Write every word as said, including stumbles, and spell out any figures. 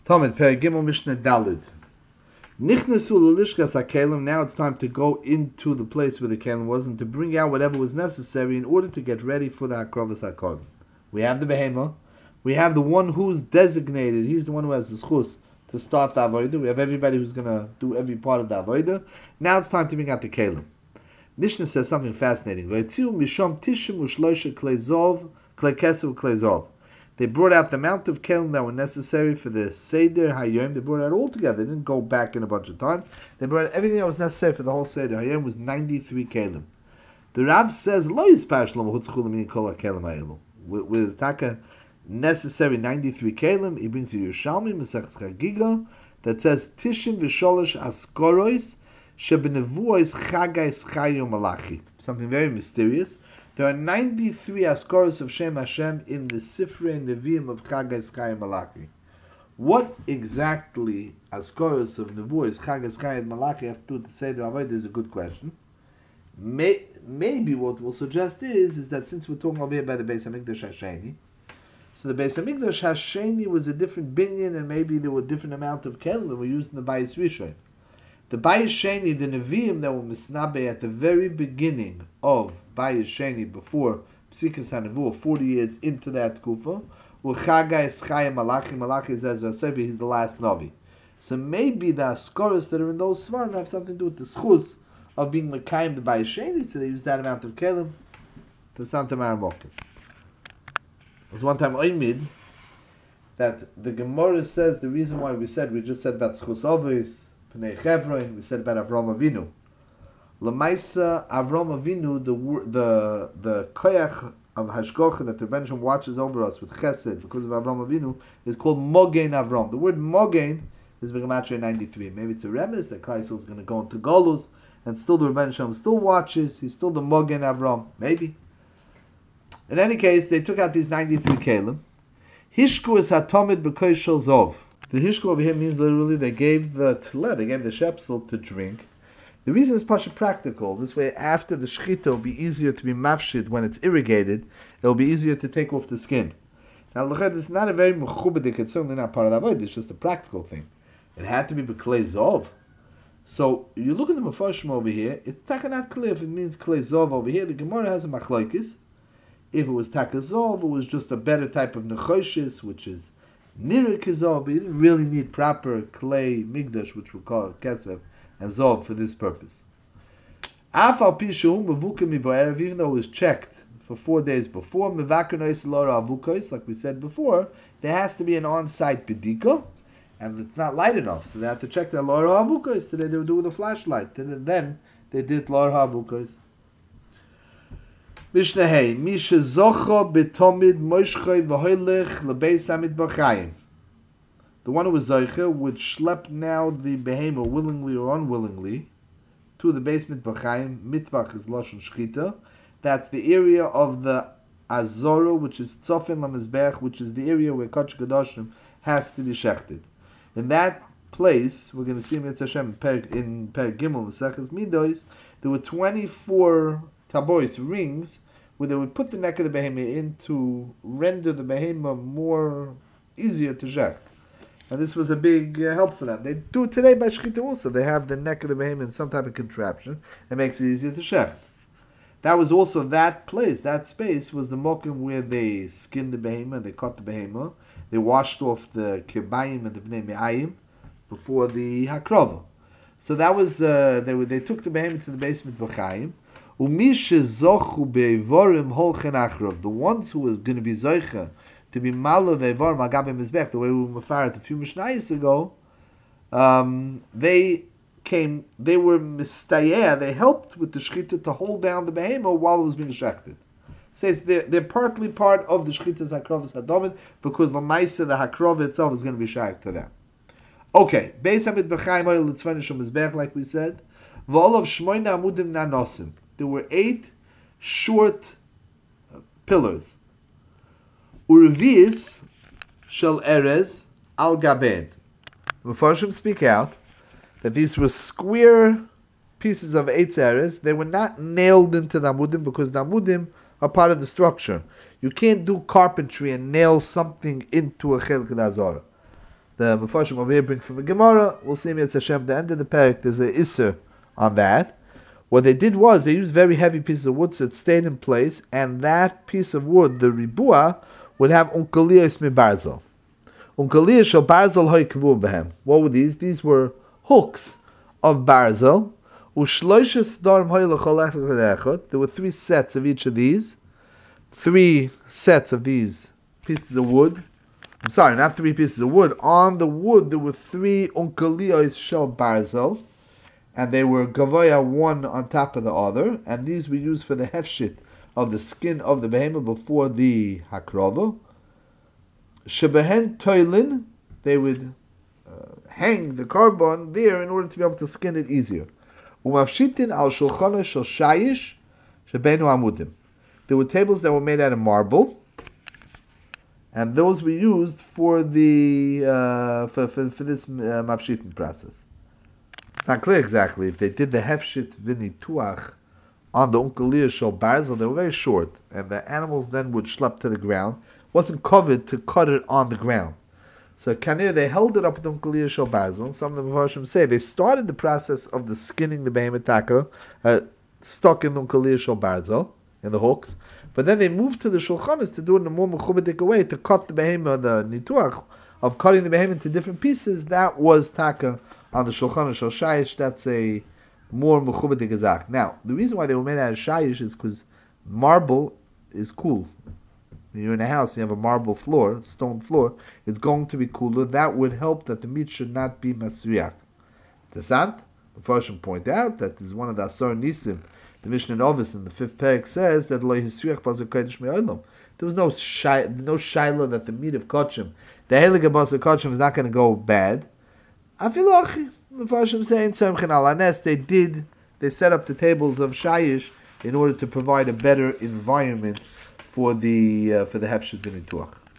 Talmud Per Gimel Mishnah Dalid. Nichnasu l'lishkas hakelim. Now it's time to go into the place where the kelim was and to bring out whatever was necessary in order to get ready for the hakrovas hakorban. We have the behema. We have the one who's designated. He's the one who has the schus to start the avodah. We have everybody who's going to do every part of the avodah. Now it's time to bring out the kelim. Mishnah says something fascinating. V'etziu misham tishim u'shloisha klei zov, klei kesef klei zov. They brought out the amount of kelim that were necessary for the Seder Hayom. They brought it out all together. They didn't go back in a bunch of times. They brought out everything that was necessary for the whole Seder Hayom was ninety-three kelim. The Rav says, Lo yispar shlomo hutzchu l'min kol hakelim ha'elu. With taka necessary ninety-three kelim, he brings you Yerushalmi, Masechus Chagiga, that says, Tishim v'sholosh askorois shebenevuos chagais chayo malachi. Something very mysterious. There are ninety-three askoros of Shem Hashem in the Sifrei Nevi'im of Chagas Chayim Malachi. What exactly askoros of Nevuos Chagas Chayim Malachi have to do to say the Avodah is a good question. May, maybe what we'll suggest is, is that since we're talking over here by the Beis HaMikdash Hasheni, so the Beis HaMikdash Hasheni was a different binyan and maybe there were different amount of kelim that were used in the Bayis Rishon. The Bayis Sheni, the Nevi'im that were misnabe at the very beginning of Bayis Sheni, before Psikas HaNevuah, forty years into that Kufa, were Chagai Eschayim Malachi. Malachi is as Vasevi, he's the last Navi. So maybe the Askoros that are in those Svarim have something to do with the Schus of being Mekayim the Bayis Sheni, so they use that amount of Kelim to Santa Maramokim. There was one time Oymid that the Gemara says the reason why we said, we just said about Schus Ovis, Pnei Chevron, we said about Avram Avinu. Lamaisa Avram Avinu, the the the koyach of Hashgocha that the Rebbeinu watches over us with Chesed because of Avram Avinu is called Mogen Avram. The word Mogen is Begamatra ninety-three. Maybe it's a remiss that Klai Yisrael is going to go into Golus and still the Rebbeinu still watches. He's still the Mogen Avram. Maybe. In any case, they took out these ninety-three kelim. Hishku is hatomid b'koishel zov. The hishku over here means literally they gave the tla, they gave the shepsel to drink. The reason is pasha practical. This way, after the shechita, it'll be easier to be mafshid when it's irrigated. It'll be easier to take off the skin. Now, look, this is not a very mechubadik. It's certainly not part of the avodah. It's just a practical thing. It had to be b'klei zov. So you look at the mafashim over here. It's taka not clear if it means klei zov over here. The Gemara has a machlokes. If it was taka zov, it was just a better type of nechoshes, which is Nira Kizov, but you didn't really need proper clay migdash, which we call kesef, and zov for this purpose. Afal pishu mevukim miboerev, even though it was checked for four days before, mevakanois lora avukos, like we said before, there has to be an on-site bedika, and it's not light enough, so they have to check the lora avukos. Today they would do with a flashlight, and then they did lora avukos. Mishnah Hey, Misha Zocha Betomid Moshchoi V'hoylech Lebeis HaMitbachayim. The one who was Zocha would schlep now the behemoth willingly or unwillingly to the Beis Mitbachayim. Mitbach is Lashon Shchita. That's the area of the Azora, which is Tzofin LaMizbech, which is the area where Kodesh Kedoshim has to be shechted. In that place, we're going to see in Mitzvah Hashem in Per Gimel Maseches Midos, there were twenty-four tabois, rings, where they would put the neck of the behemoth in to render the behemoth more easier to shech. And this was a big uh, help for them. They do it today by shechita also. They have the neck of the behemoth in some type of contraption that makes it easier to shech. That was also that place, that space was the mokum where they skinned the behemoth, they cut the behemoth, they washed off the kirbayim and the bnei me'ayim before the hakrova. So that was, uh, they were, they took the behemoth to the basement b'chaim. The ones who were going to be zoicha to be malo the evarim agabe mizbech, the way we were mafaret a few mishnayos ago, um, they came, they were mistayeh, they helped with the shechita to hold down the behemoth while it was being shechted. Says they're, they're partly part of the shechita's hakrovas hadomid because the ma'isa, the hakrova itself, is going to be shayach to them. Okay, Beis HaMitbachayim oil litzvanish mizbech, like we said, v'olav shmoina amudim nanosim. There were eight short uh, pillars. Urevius shel erez al gaben. The Mefarshim speak out that these were square pieces of eight erez. They were not nailed into the amudim because the amudim are part of the structure. You can't do carpentry and nail something into a chelik d'azara. the Mefarshim over here bring from the Gemara. We'll see Mitzvah Hashem at the end of the parak. There's a Isser on that. What they did was they used very heavy pieces of wood so it stayed in place, and that piece of wood, the Ribua, would have Unkaliyas mi Barzel. Unkaliyas shel Barzel hoy kvu behem. What were these? These were hooks of Barzel. Ushloishes darm hoy l'chol echad. There were three sets of each of these. Three sets of these pieces of wood. I'm sorry, not three pieces of wood. On the wood there were three Unkaliyas shel Barzel. And they were gavoya one on top of the other, and these were used for the hefshit of the skin of the behemoth before the hakrova. Shebehen toilin, they would uh, hang the carbon there in order to be able to skin it easier. Umafshitin al shulchana shel shayish shebenu amudim. There were tables that were made out of marble, and those were used for the uh, for, for for this uh, mafshitin process. It's not clear exactly if they did the hefshit vinituach on the Unkaliyah shel Barzel. They were very short, and the animals then would schlep to the ground. It wasn't covered to cut it on the ground. So kanir, they held it up with the Unkaliyah shel Barzel. Some of the Mepharshim say they started the process of the skinning the behemoth taka, uh, stuck in the Unkaliyah shel Barzel in the hooks, but then they moved to the shulchanas to do it in a more mechubadik way to cut the behemoth, the nituach of cutting the behemoth into different pieces. That was taka. On the Shulchan Shel Shayish, that's a more mechubadik azak. Now, the reason why they were made out of shayish is because marble is cool. When you're in a house and you have a marble floor, stone floor, it's going to be cooler. That would help that the meat should not be masriach. The Sant, the Farshim point out that this is one of the Asar Nisim. The Mishnah in Ovis in the fifth parak says that lo hisriach bazar kodesh me'olam. There was no shy, no shaila that the meat of kachim, the helig bazar kachim is not going to go bad. Afilochi, Mepharshim saying Tzemchen al Anes, they did, they set up the tables of Shayish in order to provide a better environment for the uh, for the Hefshit V'Nituach.